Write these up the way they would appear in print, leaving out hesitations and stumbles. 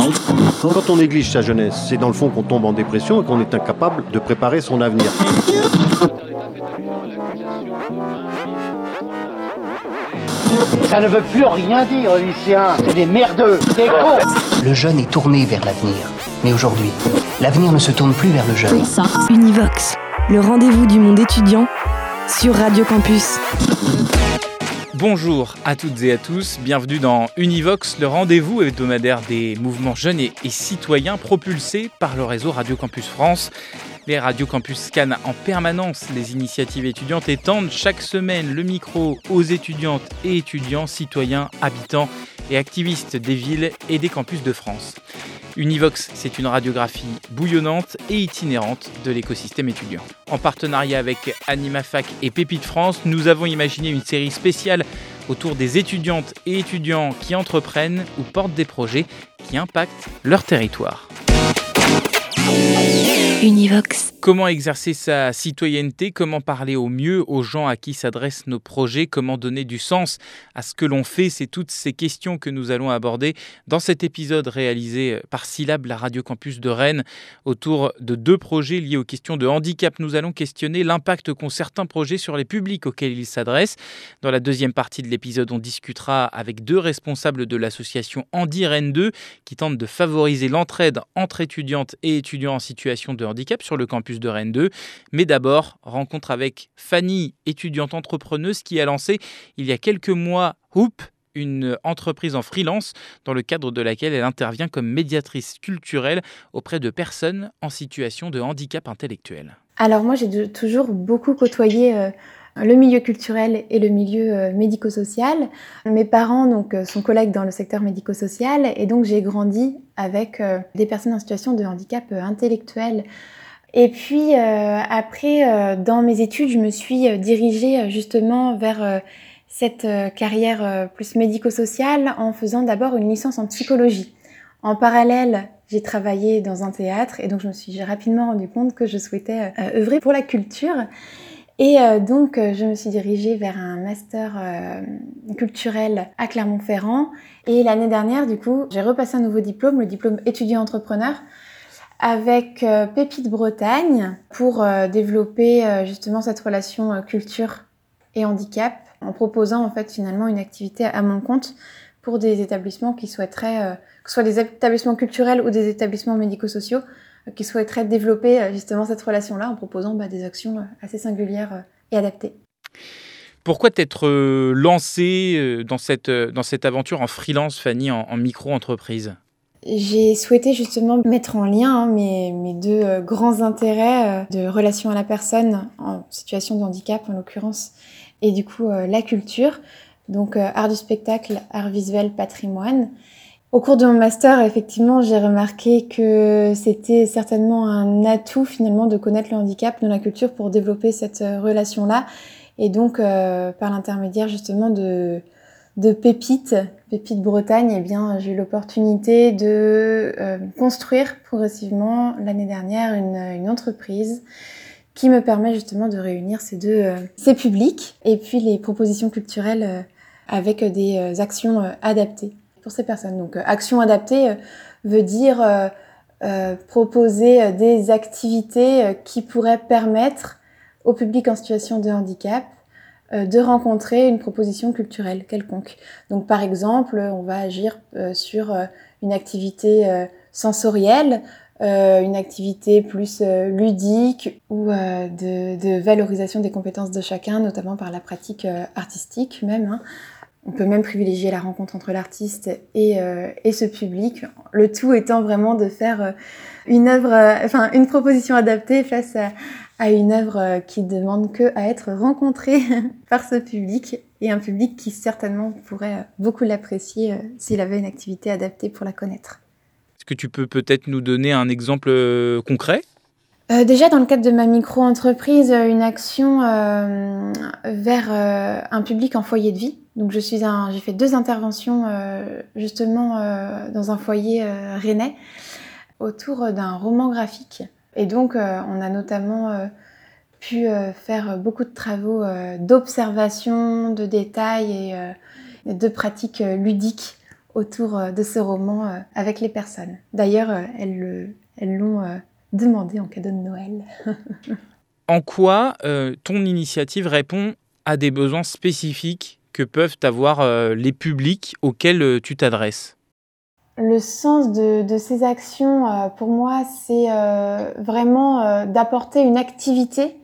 Quand on néglige sa jeunesse, c'est dans le fond qu'on tombe en dépression et qu'on est incapable de préparer son avenir. Ça ne veut plus rien dire, lycéens. C'est des merdeux, des cons. Le jeune est tourné vers l'avenir. Mais aujourd'hui, l'avenir ne se tourne plus vers le jeune. Univox, le rendez-vous du monde étudiant sur Radio Campus. Bonjour à toutes et à tous, bienvenue dans Univox, le rendez-vous hebdomadaire des mouvements jeunes et citoyens propulsés par le réseau Radio Campus France. Les Radio Campus scannent en permanence les initiatives étudiantes et tendent chaque semaine le micro aux étudiantes et étudiants, citoyens, habitants et activistes des villes et des campus de France. Univox, c'est une radiographie bouillonnante et itinérante de l'écosystème étudiant. En partenariat avec AnimaFac et Pépite France, nous avons imaginé une série spéciale autour des étudiantes et étudiants qui entreprennent ou portent des projets qui impactent leur territoire. Univox. Comment exercer sa citoyenneté, comment parler au mieux aux gens à qui s'adressent nos projets, comment donner du sens à ce que l'on fait, c'est toutes ces questions que nous allons aborder dans cet épisode réalisé par Syllab, la Radio Campus de Rennes, autour de 2 projets liés aux questions de handicap. Nous allons questionner l'impact qu'ont certains projets sur les publics auxquels ils s'adressent. Dans la deuxième partie de l'épisode, on discutera avec 2 responsables de l'association Handi Rennes 2 qui tentent de favoriser l'entraide entre étudiantes et étudiants en situation de handicap sur le campus de Rennes 2. Mais d'abord, rencontre avec Fanny, étudiante entrepreneuse qui a lancé il y a quelques mois Hoop, une entreprise en freelance dans le cadre de laquelle elle intervient comme médiatrice culturelle auprès de personnes en situation de handicap intellectuel. Alors moi, j'ai toujours beaucoup côtoyé le milieu culturel et le milieu médico-social. Mes parents sont collègues dans le secteur médico-social et donc j'ai grandi avec des personnes en situation de handicap intellectuel. Et puis après, dans mes études, je me suis dirigée justement vers cette carrière plus médico-sociale en faisant d'abord une licence en psychologie. En parallèle, j'ai travaillé dans un théâtre et donc je me suis rapidement rendu compte que je souhaitais œuvrer pour la culture. Et donc, je me suis dirigée vers un master culturel à Clermont-Ferrand. Et l'année dernière, du coup, j'ai repassé un nouveau diplôme, le diplôme étudiant-entrepreneur, avec Pépite Bretagne, pour développer justement cette relation culture et handicap, en proposant en fait finalement une activité à mon compte pour des établissements qui souhaiteraient, que ce soit des établissements culturels ou des établissements médico-sociaux, qui souhaiteraient développer justement cette relation-là en proposant des actions assez singulières et adaptées. Pourquoi t'être lancée dans cette aventure en freelance, Fanny, en micro-entreprise ? J'ai souhaité justement mettre en lien mes 2 grands intérêts de relation à la personne en situation de handicap en l'occurrence, et du coup la culture, donc art du spectacle, art visuel, patrimoine. Au cours de mon master, effectivement, j'ai remarqué que c'était certainement un atout finalement de connaître le handicap dans la culture pour développer cette relation-là. Et donc, par l'intermédiaire justement de Pépite Bretagne, eh bien, j'ai eu l'opportunité de construire progressivement l'année dernière une entreprise qui me permet justement de réunir ces publics et puis les propositions culturelles avec des actions adaptées pour ces personnes. Donc, action adaptée veut dire proposer des activités qui pourraient permettre au public en situation de handicap de rencontrer une proposition culturelle quelconque. Donc, par exemple, on va agir sur une activité sensorielle, une activité plus ludique ou de valorisation des compétences de chacun, notamment par la pratique artistique même, hein. On peut même privilégier la rencontre entre l'artiste et ce public, le tout étant vraiment de faire une proposition adaptée face à une œuvre qui demande que à être rencontrée par ce public, et un public qui certainement pourrait beaucoup l'apprécier s'il avait une activité adaptée pour la connaître. Est-ce que tu peux peut-être nous donner un exemple concret ? Déjà, dans le cadre de ma micro-entreprise, une action vers un public en foyer de vie. Donc, j'ai fait 2 interventions justement dans un foyer rennais autour d'un roman graphique. Et donc, on a notamment pu faire beaucoup de travaux d'observation, de détails et de pratiques ludiques autour de ce roman avec les personnes. D'ailleurs, elles l'ont demandé en cadeau de Noël. En quoi ton initiative répond à des besoins spécifiques que peuvent avoir les publics auxquels tu t'adresses ? Le sens de ces actions, pour moi, c'est vraiment d'apporter une activité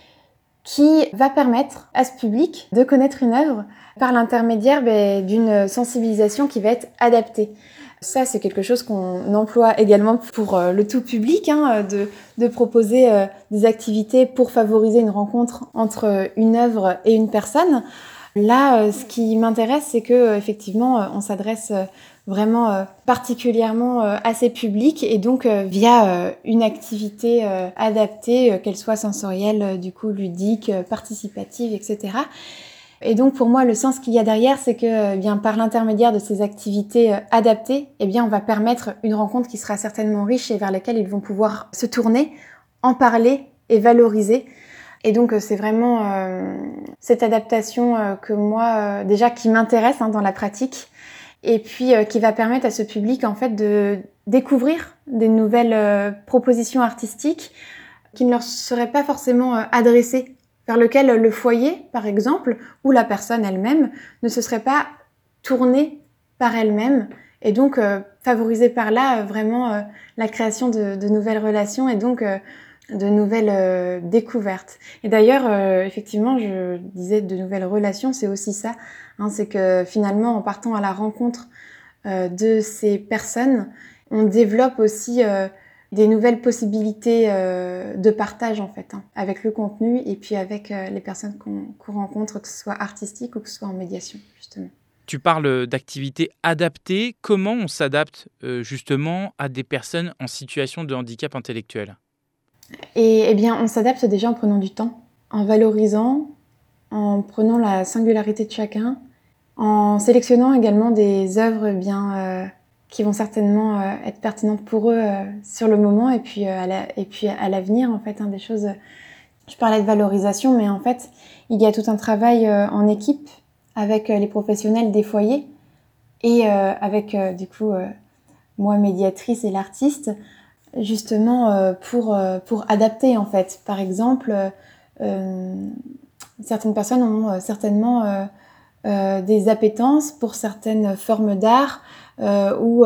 qui va permettre à ce public de connaître une œuvre par l'intermédiaire d'une sensibilisation qui va être adaptée. Ça, c'est quelque chose qu'on emploie également pour le tout public, de proposer des activités pour favoriser une rencontre entre une œuvre et une personne. Là, ce qui m'intéresse, c'est que effectivement, on s'adresse vraiment particulièrement à ces publics et donc via une activité adaptée, qu'elle soit sensorielle, du coup ludique, participative, etc. Et donc pour moi, le sens qu'il y a derrière, c'est que bien par l'intermédiaire de ces activités adaptées, on va permettre une rencontre qui sera certainement riche et vers laquelle ils vont pouvoir se tourner, en parler et valoriser. Et donc c'est vraiment cette adaptation que moi déjà qui m'intéresse dans la pratique et puis qui va permettre à ce public en fait de découvrir des nouvelles propositions artistiques qui ne leur seraient pas forcément adressées, vers lequel le foyer par exemple ou la personne elle-même ne se serait pas tournée par elle-même et donc favoriser par là vraiment la création de nouvelles relations et donc de nouvelles découvertes. Et d'ailleurs, effectivement, je disais de nouvelles relations, c'est aussi ça. C'est que finalement, en partant à la rencontre de ces personnes, on développe aussi des nouvelles possibilités de partage en fait, avec le contenu et puis avec les personnes qu'on rencontre, que ce soit artistique ou que ce soit en médiation, justement. Tu parles d'activités adaptées. Comment on s'adapte justement à des personnes en situation de handicap intellectuel ? Et on s'adapte déjà en prenant du temps, en valorisant, en prenant la singularité de chacun, en sélectionnant également des œuvres qui vont certainement être pertinentes pour eux sur le moment et puis à l'avenir en fait, des choses. Je parlais de valorisation, mais en fait, il y a tout un travail en équipe avec les professionnels des foyers et avec du coup moi médiatrice et l'artiste. Justement pour adapter en fait. Par exemple, certaines personnes ont certainement des appétences pour certaines formes d'art ou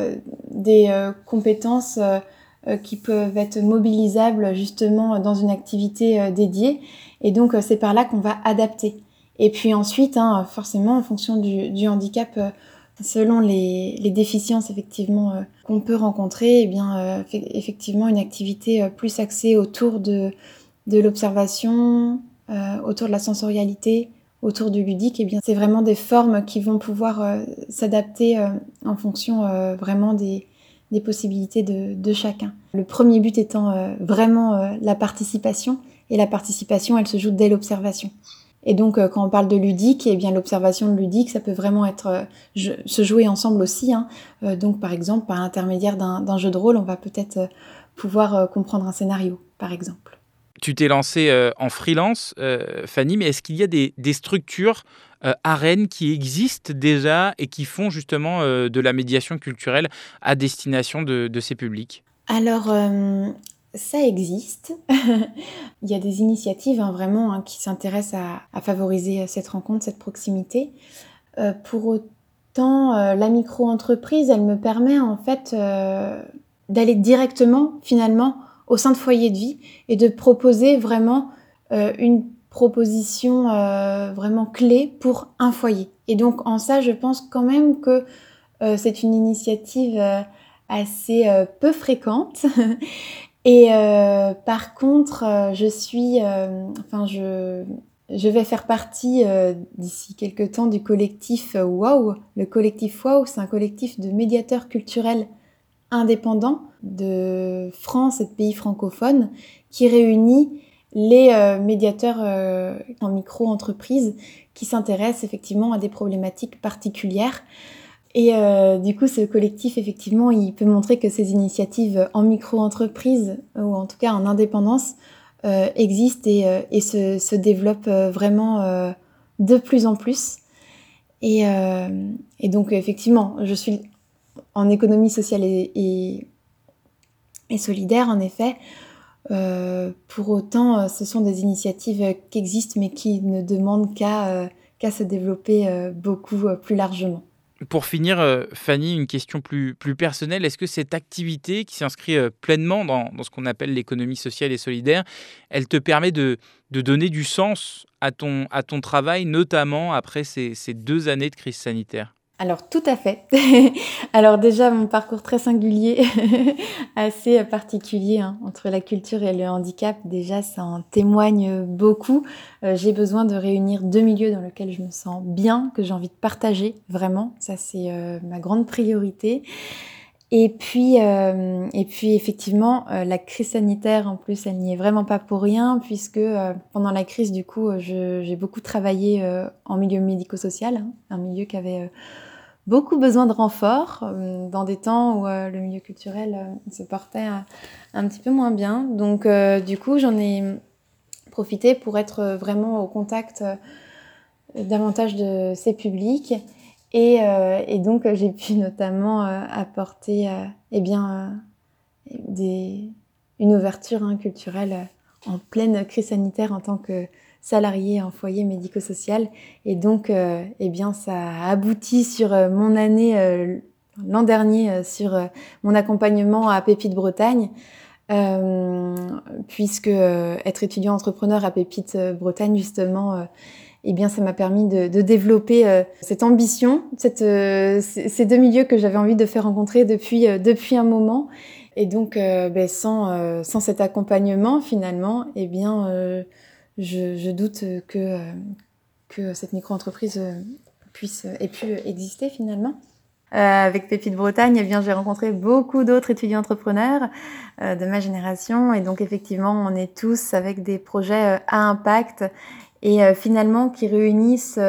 des compétences qui peuvent être mobilisables justement dans une activité dédiée. Et donc c'est par là qu'on va adapter. Et puis ensuite, forcément en fonction du handicap, selon les déficiences effectivement qu'on peut rencontrer, effectivement une activité plus axée autour de l'observation, autour de la sensorialité, autour du ludique, c'est vraiment des formes qui vont pouvoir s'adapter en fonction vraiment des possibilités de chacun. Le premier but étant vraiment la participation, et la participation, elle se joue dès l'observation. Et donc, quand on parle de ludique, l'observation de ludique, ça peut vraiment être se jouer ensemble aussi. Donc, par exemple, par l'intermédiaire d'un jeu de rôle, on va peut-être pouvoir comprendre un scénario, par exemple. Tu t'es lancée en freelance, Fanny, mais est-ce qu'il y a des structures à Rennes qui existent déjà et qui font justement de la médiation culturelle à destination de ces publics ? Alors, ça existe. Il y a des initiatives vraiment qui s'intéressent à favoriser cette rencontre, cette proximité. Pour autant, la micro-entreprise, elle me permet en fait d'aller directement finalement au sein de foyers de vie et de proposer vraiment une proposition vraiment clé pour un foyer. Et donc en ça, je pense quand même que c'est une initiative assez peu fréquente. Et par contre, je vais faire partie d'ici quelques temps du collectif WOW. Le collectif WOW, c'est un collectif de médiateurs culturels indépendants de France et de pays francophones qui réunit les médiateurs en micro-entreprise qui s'intéressent effectivement à des problématiques particulières. Et du coup, ce collectif, effectivement, il peut montrer que ces initiatives en micro-entreprise, ou en tout cas en indépendance, existent et se développent vraiment de plus en plus. Et donc effectivement, je suis en économie sociale et solidaire, en effet. Pour autant, ce sont des initiatives qui existent, mais qui ne demandent qu'à se développer beaucoup plus largement. Pour finir, Fanny, une question plus personnelle. Est-ce que cette activité qui s'inscrit pleinement dans ce qu'on appelle l'économie sociale et solidaire, elle te permet de donner du sens à ton travail, notamment après ces 2 années de crise sanitaire ? Alors, tout à fait. Alors déjà, mon parcours très singulier, assez particulier entre la culture et le handicap, déjà, ça en témoigne beaucoup. J'ai besoin de réunir 2 milieux dans lesquels je me sens bien, que j'ai envie de partager, vraiment. Ça, c'est ma grande priorité. Et puis effectivement, la crise sanitaire, en plus, elle n'y est vraiment pas pour rien, puisque pendant la crise, du coup, j'ai beaucoup travaillé en milieu médico-social, un milieu qui avait beaucoup besoin de renfort dans des temps où le milieu culturel se portait un petit peu moins bien. Donc, du coup, j'en ai profité pour être vraiment au contact davantage de ces publics. Et donc, j'ai pu notamment apporter une ouverture culturelle en pleine crise sanitaire en tant que salariée en foyer médico-social. Et donc, ça a abouti sur mon année l'an dernier sur mon accompagnement à Pépites Bretagne, puisque être étudiant entrepreneur à Pépites Bretagne, justement, ça m'a permis de développer cette ambition, ces 2 milieux que j'avais envie de faire rencontrer depuis un moment. Et donc, sans cet accompagnement, finalement, je doute que cette micro-entreprise ait pu exister, finalement. Avec Pépites Bretagne, j'ai rencontré beaucoup d'autres étudiants entrepreneurs de ma génération. Et donc, effectivement, on est tous avec des projets à impact et finalement qui réunissent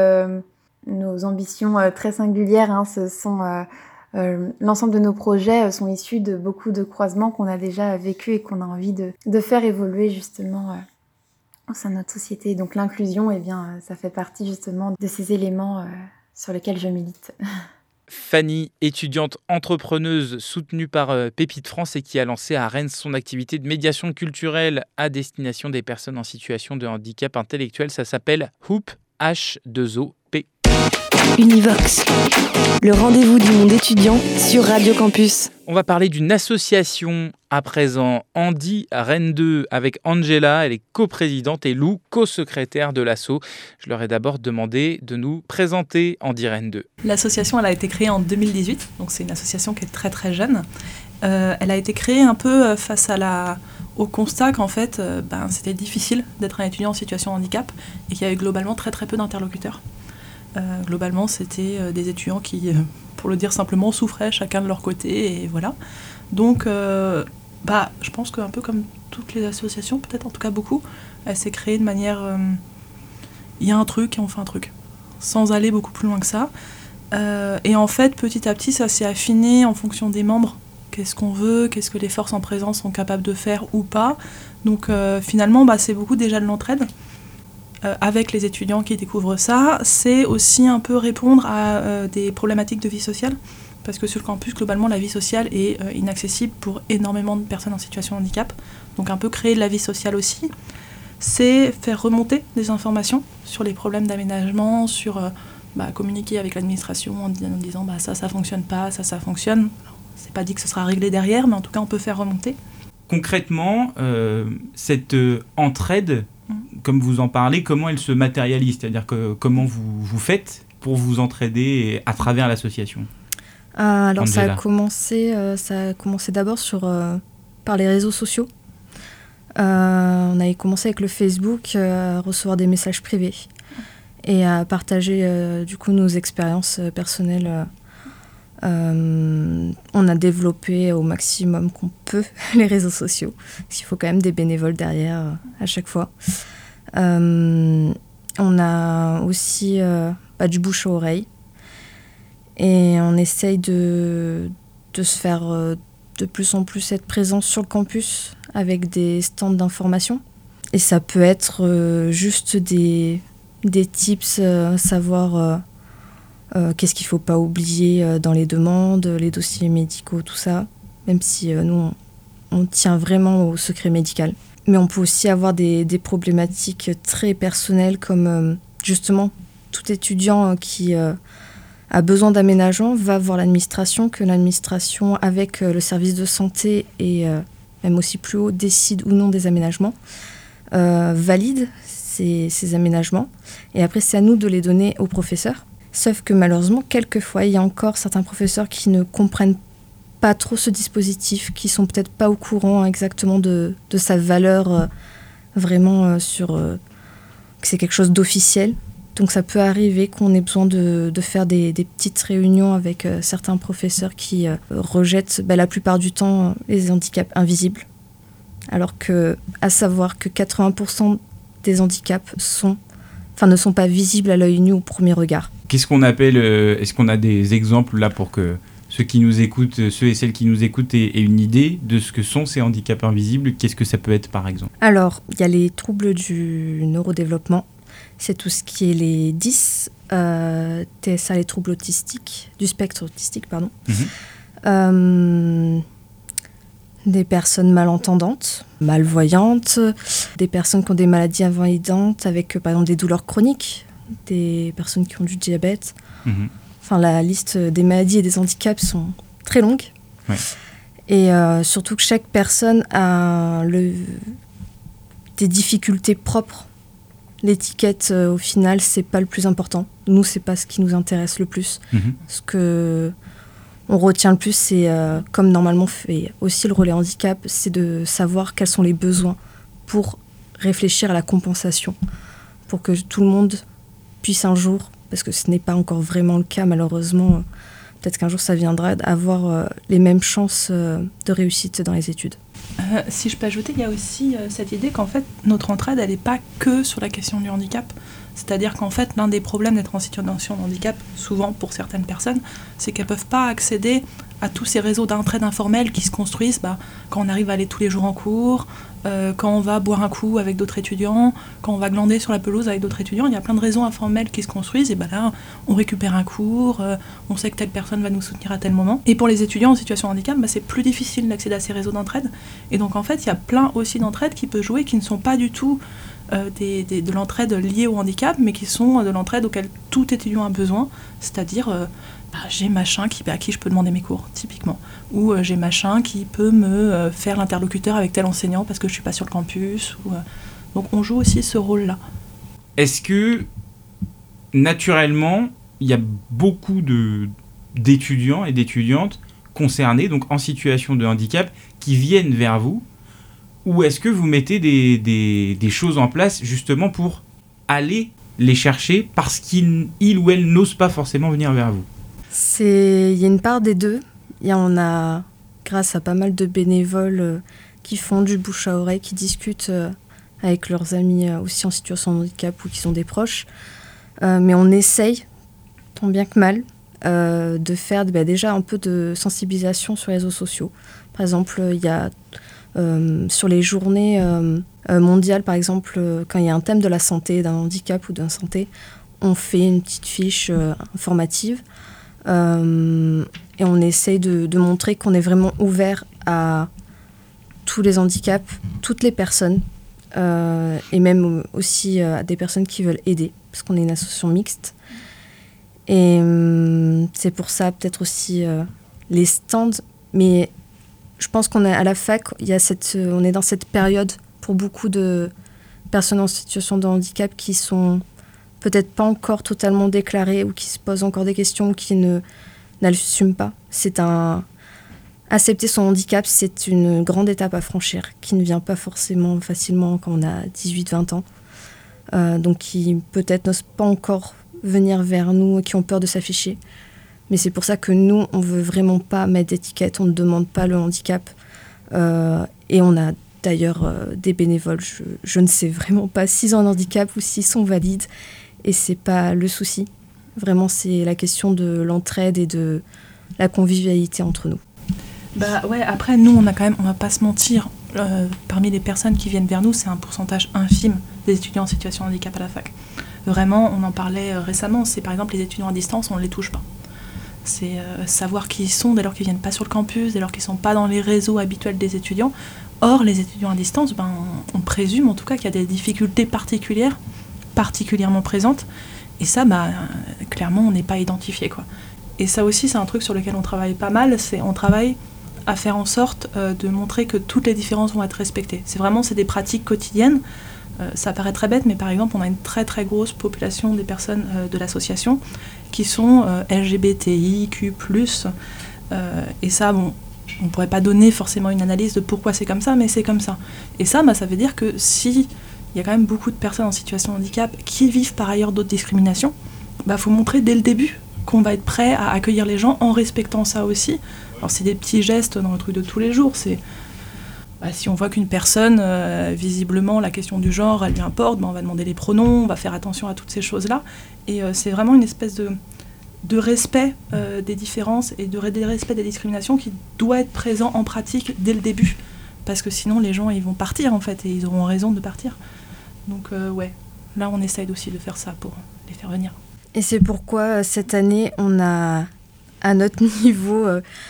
nos ambitions très singulières. L'ensemble de nos projets sont issus de beaucoup de croisements qu'on a déjà vécu et qu'on a envie de faire évoluer justement au sein de notre société. Donc l'inclusion, ça fait partie justement de ces éléments sur lesquels je milite. Fanny, étudiante entrepreneuse soutenue par Pépites France et qui a lancé à Rennes son activité de médiation culturelle à destination des personnes en situation de handicap intellectuel. Ça s'appelle HOOP, H2OP. Univox, le rendez-vous du monde étudiant sur Radio Campus. On va parler d'une association à présent, Andy Rennes 2, avec Angela. Elle est coprésidente et Lou, co-secrétaire de l'asso. Je leur ai d'abord demandé de nous présenter Andy Rennes 2. L'association, elle a été créée en 2018, donc c'est une association qui est très très jeune. Elle a été créée un peu face au constat qu'en fait, c'était difficile d'être un étudiant en situation de handicap et qu'il y avait globalement très très peu d'interlocuteurs. Globalement, c'était des étudiants qui, pour le dire simplement, souffraient chacun de leur côté, et voilà. Donc, je pense qu'un peu comme toutes les associations, peut-être en tout cas beaucoup, elle s'est créée de manière... Il y a un truc et on fait un truc, sans aller beaucoup plus loin que ça. Et en fait, petit à petit, ça s'est affiné en fonction des membres. Qu'est-ce qu'on veut, qu'est-ce que les forces en présence sont capables de faire ou pas. Donc, finalement, c'est beaucoup déjà de l'entraide. Avec les étudiants qui découvrent ça, c'est aussi un peu répondre à des problématiques de vie sociale, parce que sur le campus, globalement, la vie sociale est inaccessible pour énormément de personnes en situation de handicap. Donc un peu créer de la vie sociale aussi, c'est faire remonter des informations sur les problèmes d'aménagement, sur communiquer avec l'administration en disant ça fonctionne pas, ça fonctionne. Alors, c'est pas dit que ce sera réglé derrière, mais en tout cas on peut faire remonter. Concrètement, cette entraide, comme vous en parlez, comment elle se matérialise ? C'est-à-dire que comment vous faites pour vous entraider à travers l'association ? Alors Angela. ça a commencé d'abord par les réseaux sociaux. On avait commencé avec le Facebook à recevoir des messages privés et à partager du coup nos expériences personnelles. On a développé au maximum qu'on peut les réseaux sociaux, parce qu'il faut quand même des bénévoles derrière à chaque fois. On a aussi du bouche à oreille, et on essaye de se faire de plus en plus être présent sur le campus avec des stands d'information. Et ça peut être juste des tips, savoir Qu'est-ce qu'il ne faut pas oublier dans les demandes, les dossiers médicaux, tout ça, même si nous, on tient vraiment au secret médical. Mais on peut aussi avoir des problématiques très personnelles comme justement tout étudiant qui a besoin d'aménagement va voir l'administration, que l'administration avec le service de santé et même aussi plus haut décide ou non des aménagements, valide ces aménagements et après c'est à nous de les donner aux professeurs. Sauf que malheureusement, quelquefois, il y a encore certains professeurs qui ne comprennent pas trop ce dispositif, qui sont peut-être pas au courant exactement de sa valeur vraiment sur que c'est quelque chose d'officiel. Donc ça peut arriver qu'on ait besoin de faire des petites réunions avec certains professeurs qui rejettent la plupart du temps les handicaps invisibles. Alors à savoir que 80% des handicaps ne sont pas visibles à l'œil nu au premier regard. Qu'est-ce qu'on appelle, est-ce qu'on a des exemples là pour que ceux et celles qui nous écoutent aient une idée de ce que sont ces handicaps invisibles? Qu'est-ce que ça peut être par exemple? Alors, il y a les troubles du neurodéveloppement. C'est tout ce qui est les 10, TSA, les troubles autistiques, du spectre autistique, pardon. Des personnes malentendantes, malvoyantes, des personnes qui ont des maladies invalidantes avec, par exemple, des douleurs chroniques, des personnes qui ont du diabète. Enfin, la liste des maladies et des handicaps sont très longues. Ouais. Et surtout que chaque personne a des difficultés propres. L'étiquette, au final, c'est pas le plus important. Nous, c'est pas ce qui nous intéresse le plus. Ce que on retient le plus, c'est, comme normalement fait aussi le relais handicap, c'est de savoir quels sont les besoins pour réfléchir à la compensation, pour que tout le monde puisse un jour, parce que ce n'est pas encore vraiment le cas malheureusement, peut-être qu'un jour ça viendra, avoir les mêmes chances de réussite dans les études. Si je peux ajouter, il y a aussi cette idée qu'en fait notre entraide, elle n'est pas que sur la question du handicap. C'est-à-dire qu'en fait, l'un des problèmes d'être en situation de handicap, souvent pour certaines personnes, c'est qu'elles ne peuvent pas accéder à tous ces réseaux d'entraide informels qui se construisent quand on arrive à aller tous les jours en cours, quand on va boire un coup avec d'autres étudiants, quand on va glander sur la pelouse avec d'autres étudiants. Il y a plein de réseaux informels qui se construisent et là, on récupère un cours, on sait que telle personne va nous soutenir à tel moment. Et pour les étudiants en situation de handicap, c'est plus difficile d'accéder à ces réseaux d'entraide. Et donc en fait, il y a plein aussi d'entraide qui peut jouer, qui ne sont pas du tout de l'entraide liée au handicap, mais qui sont de l'entraide auquel tout étudiant a besoin, c'est-à-dire j'ai machin à qui je peux demander mes cours, typiquement, ou j'ai machin qui peut me faire l'interlocuteur avec tel enseignant parce que je suis pas sur le campus. Donc on joue aussi ce rôle-là. Est-ce que, naturellement, il y a beaucoup d'étudiants et d'étudiantes concernés, donc en situation de handicap, qui viennent vers vous? Ou est-ce que vous mettez des choses en place justement pour aller les chercher parce qu'ils ou elles n'osent pas forcément venir vers vous? Il y a une part des deux. On a, grâce à pas mal de bénévoles qui font du bouche à oreille, qui discutent avec leurs amis aussi en situation de handicap ou qui sont des proches. Mais on essaye, tant bien que mal, de faire déjà un peu de sensibilisation sur les réseaux sociaux. Par exemple, il y a... sur les journées mondiales, par exemple, quand il y a un thème de la santé, d'un handicap ou d'un santé, on fait une petite fiche informative et on essaye de montrer qu'on est vraiment ouvert à tous les handicaps, toutes les personnes et même aussi à des personnes qui veulent aider, parce qu'on est une association mixte. Et c'est pour ça peut-être aussi les stands, mais je pense qu'on est à la fac, on est dans cette période pour beaucoup de personnes en situation de handicap qui sont peut-être pas encore totalement déclarées ou qui se posent encore des questions ou qui n'assument pas. Accepter son handicap, c'est une grande étape à franchir qui ne vient pas forcément facilement quand on a 18-20 ans. Donc qui peut-être n'osent pas encore venir vers nous, qui ont peur de s'afficher. Mais c'est pour ça que nous, on ne veut vraiment pas mettre d'étiquette, on ne demande pas le handicap. Et on a d'ailleurs des bénévoles, je ne sais vraiment pas s'ils ont un handicap ou s'ils sont valides. Et ce n'est pas le souci. Vraiment, c'est la question de l'entraide et de la convivialité entre nous. Après, nous, on a quand même, on ne va pas se mentir, parmi les personnes qui viennent vers nous, c'est un pourcentage infime des étudiants en situation de handicap à la fac. Vraiment, on en parlait récemment, c'est par exemple les étudiants à distance, on ne les touche pas. C'est savoir qui ils sont dès lors qu'ils ne viennent pas sur le campus, dès lors qu'ils ne sont pas dans les réseaux habituels des étudiants. Or, les étudiants à distance, on présume en tout cas qu'il y a des difficultés particulièrement présentes. Et ça, clairement, on n'est pas identifié, quoi. Et ça aussi, c'est un truc sur lequel on travaille pas mal. On travaille à faire en sorte de montrer que toutes les différences vont être respectées. C'est des pratiques quotidiennes. Ça paraît très bête, mais par exemple, on a une très très grosse population des personnes de l'association qui sont LGBTIQ+. Et ça, on ne pourrait pas donner forcément une analyse de pourquoi c'est comme ça, mais c'est comme ça. Et ça, ça veut dire que si il y a quand même beaucoup de personnes en situation de handicap qui vivent par ailleurs d'autres discriminations, faut montrer dès le début qu'on va être prêt à accueillir les gens en respectant ça aussi. Alors c'est des petits gestes dans le truc de tous les jours, c'est si on voit qu'une personne, visiblement, la question du genre, elle lui importe, on va demander les pronoms, on va faire attention à toutes ces choses-là. Et c'est vraiment une espèce de respect des différences et de respect des discriminations qui doit être présent en pratique dès le début. Parce que sinon, les gens, ils vont partir, en fait, et ils auront raison de partir. Donc, là, on essaye aussi de faire ça pour les faire venir. Et c'est pourquoi, cette année, on a, à notre niveau,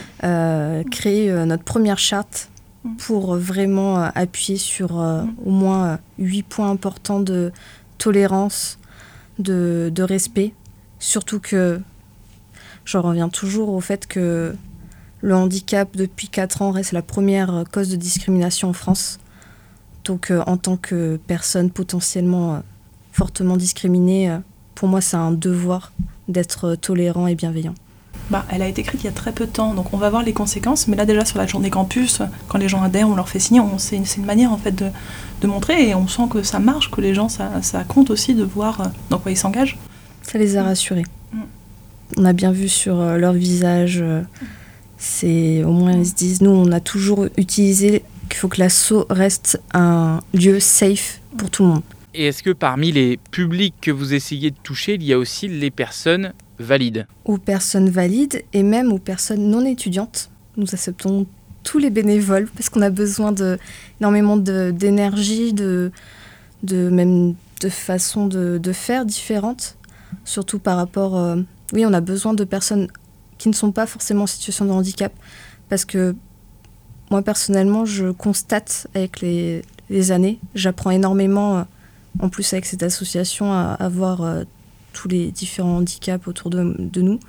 créé notre première charte pour vraiment appuyer sur au moins 8 points importants de tolérance, de respect. Surtout que, je reviens toujours au fait que le handicap, depuis 4 ans, reste la première cause de discrimination en France. Donc, en tant que personne potentiellement fortement discriminée, pour moi, c'est un devoir d'être tolérant et bienveillant. Elle a été écrite il y a très peu de temps, donc on va voir les conséquences. Mais là, déjà, sur la journée campus, quand les gens adhèrent, on leur fait signer, c'est une manière, en fait, de montrer, et on sent que ça marche, que les gens, ça compte aussi de voir dans quoi ils s'engagent. Ça les a rassurés. On a bien vu sur leur visage... C'est au moins ils se disent, nous on a toujours utilisé qu'il faut que l'asso reste un lieu safe pour tout le monde. Et est-ce que parmi les publics que vous essayez de toucher, il y a aussi les personnes valides ? Aux personnes valides et même aux personnes non étudiantes. Nous acceptons tous les bénévoles parce qu'on a besoin énormément d'énergie, même de façons de faire différentes. Surtout par rapport... on a besoin de personnes qui ne sont pas forcément en situation de handicap. Parce que moi, personnellement, je constate avec les années, j'apprends énormément, en plus avec cette association, à voir tous les différents handicaps autour de nous,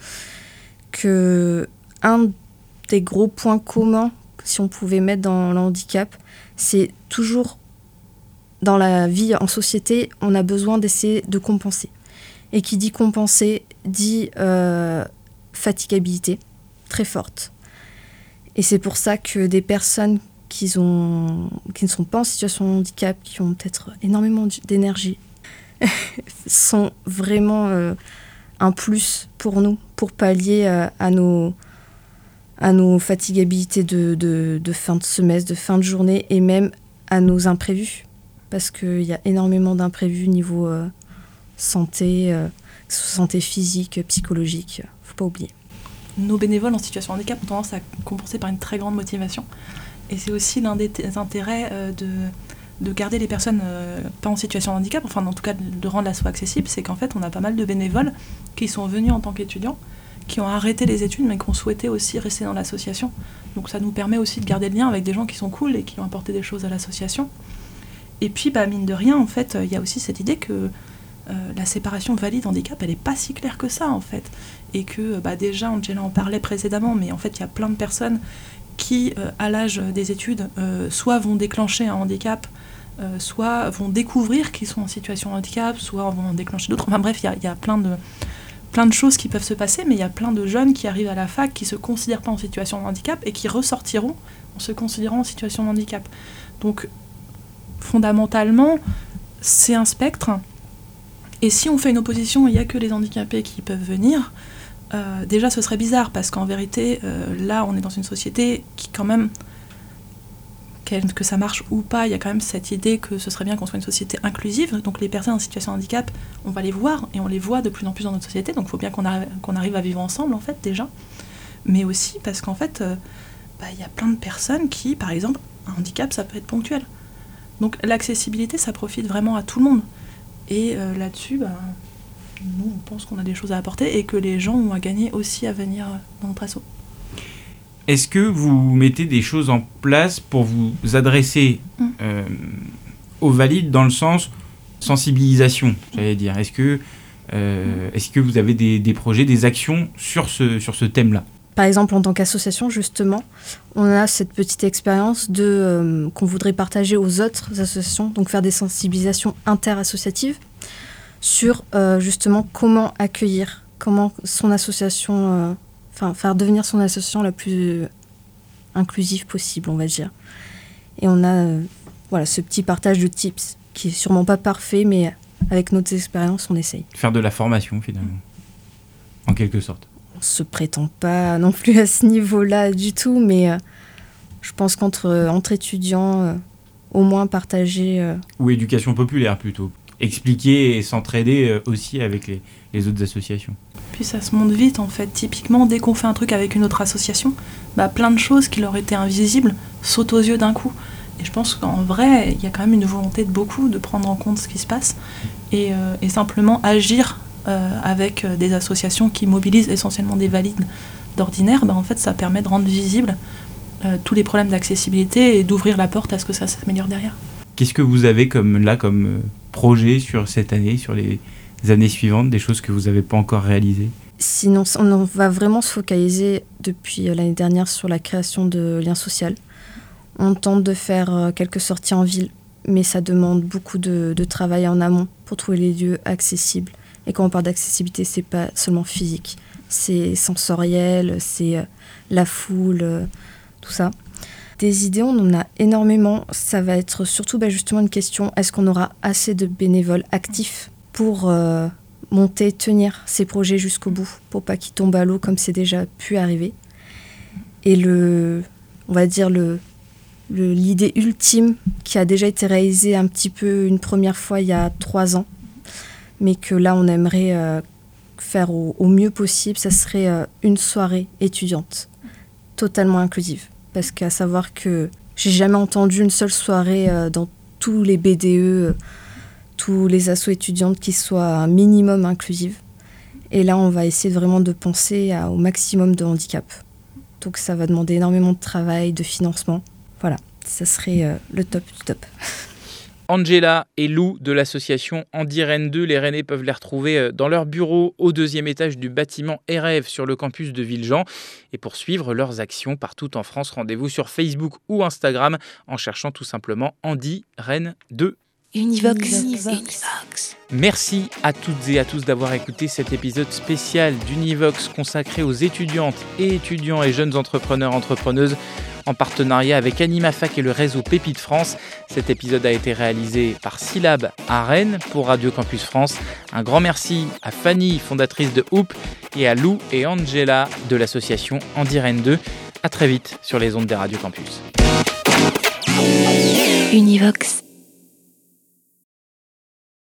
que un des gros points communs, si on pouvait mettre dans le handicap, c'est toujours, dans la vie en société, on a besoin d'essayer de compenser. Et qui dit compenser, dit... fatigabilité très forte. Et c'est pour ça que des personnes qui ne sont pas en situation de handicap, qui ont peut-être énormément d'énergie, sont vraiment un plus pour nous, pour pallier à nos fatigabilités de fin de semestre, de fin de journée, et même à nos imprévus. Parce qu'il y a énormément d'imprévus niveau santé physique, psychologique. Faut pas oublier. Nos bénévoles en situation de handicap ont tendance à compenser par une très grande motivation. Et c'est aussi l'un des intérêts de garder les personnes pas en situation de handicap, enfin en tout cas de rendre l'asso accessible, c'est qu'en fait on a pas mal de bénévoles qui sont venus en tant qu'étudiants, qui ont arrêté les études mais qui ont souhaité aussi rester dans l'association. Donc ça nous permet aussi de garder le lien avec des gens qui sont cool et qui ont apporté des choses à l'association. Et puis mine de rien, en fait, il y a aussi cette idée que la séparation valide-handicap, elle n'est pas si claire que ça, en fait. Et que, déjà, Angela en parlait précédemment, mais en fait, il y a plein de personnes qui, à l'âge des études, soit vont déclencher un handicap, soit vont découvrir qu'ils sont en situation de handicap, soit vont en déclencher d'autres. Enfin bref, il y a plein de choses qui peuvent se passer, mais il y a plein de jeunes qui arrivent à la fac qui ne se considèrent pas en situation de handicap et qui ressortiront en se considérant en situation de handicap. Donc, fondamentalement, c'est un spectre. Et si on fait une opposition, il n'y a que les handicapés qui peuvent venir, déjà ce serait bizarre, parce qu'en vérité, là on est dans une société qui quand même, que ça marche ou pas, il y a quand même cette idée que ce serait bien qu'on soit une société inclusive, donc les personnes en situation de handicap, on va les voir, et on les voit de plus en plus dans notre société, donc il faut bien qu'on arrive à vivre ensemble en fait déjà, mais aussi parce qu'en fait, y a plein de personnes qui, par exemple, un handicap ça peut être ponctuel. Donc l'accessibilité ça profite vraiment à tout le monde. Et là-dessus, nous, on pense qu'on a des choses à apporter et que les gens ont à gagner aussi à venir dans notre asso. Est-ce que vous mettez des choses en place pour vous adresser aux valides dans le sens sensibilisation, j'allais dire? Est-ce que vous avez des projets, des actions sur ce thème-là? Par exemple, en tant qu'association, justement, on a cette petite expérience qu'on voudrait partager aux autres associations, donc faire des sensibilisations interassociatives sur justement comment accueillir, comment son association, faire devenir son association la plus inclusive possible, on va dire. Et on a ce petit partage de tips qui est sûrement pas parfait, mais avec notre expérience, on essaye. Faire de la formation, finalement, en quelque sorte. On se prétend pas non plus à ce niveau-là du tout, mais je pense qu'entre étudiants, au moins partager... Ou éducation populaire, plutôt. Expliquer et s'entraider aussi avec les autres associations. Puis ça se monte vite, en fait. Typiquement, dès qu'on fait un truc avec une autre association, plein de choses qui leur étaient invisibles sautent aux yeux d'un coup. Et je pense qu'en vrai, il y a quand même une volonté de beaucoup de prendre en compte ce qui se passe et simplement agir avec des associations qui mobilisent essentiellement des valides d'ordinaire. En fait, ça permet de rendre visible tous les problèmes d'accessibilité et d'ouvrir la porte à ce que ça s'améliore derrière. Qu'est-ce que vous avez comme projet sur cette année, sur les années suivantes, des choses que vous n'avez pas encore réalisées? Sinon, on va vraiment se focaliser depuis l'année dernière sur la création de liens sociaux. On tente de faire quelques sorties en ville, mais ça demande beaucoup de travail en amont pour trouver les lieux accessibles. Et quand on parle d'accessibilité, c'est pas seulement physique, c'est sensoriel, c'est la foule, tout ça. Des idées, on en a énormément. Ça va être surtout justement une question, est-ce qu'on aura assez de bénévoles actifs pour tenir ces projets jusqu'au bout, pour pas qu'ils tombent à l'eau comme c'est déjà pu arriver. Et l'idée ultime qui a déjà été réalisée un petit peu une première fois il y a 3 ans, mais que là on aimerait faire au mieux possible, ça serait une soirée étudiante, totalement inclusive. Parce qu'à savoir que j'ai jamais entendu une seule soirée dans tous les BDE, tous les assos étudiantes qui soient un minimum inclusive. Et là on va essayer vraiment de penser au maximum de handicap. Donc ça va demander énormément de travail, de financement. Voilà, ça serait le top du top. Angela et Lou de l'association Handi Rennes 2. Les Rennais peuvent les retrouver dans leur bureau au 2e étage du bâtiment RF sur le campus de Villejean. Et pour suivre leurs actions partout en France, rendez-vous sur Facebook ou Instagram en cherchant tout simplement Handi Rennes 2. Univox. Merci à toutes et à tous d'avoir écouté cet épisode spécial d'Univox consacré aux étudiantes et étudiants et jeunes entrepreneurs, entrepreneuses en partenariat avec AnimaFac et le réseau Pépite France. Cet épisode a été réalisé par Syllab à Rennes pour Radio Campus France. Un grand merci à Fanny, fondatrice de Hoop, et à Lou et Angela de l'association Handi Rennes 2. À très vite sur les ondes des Radio Campus. Univox.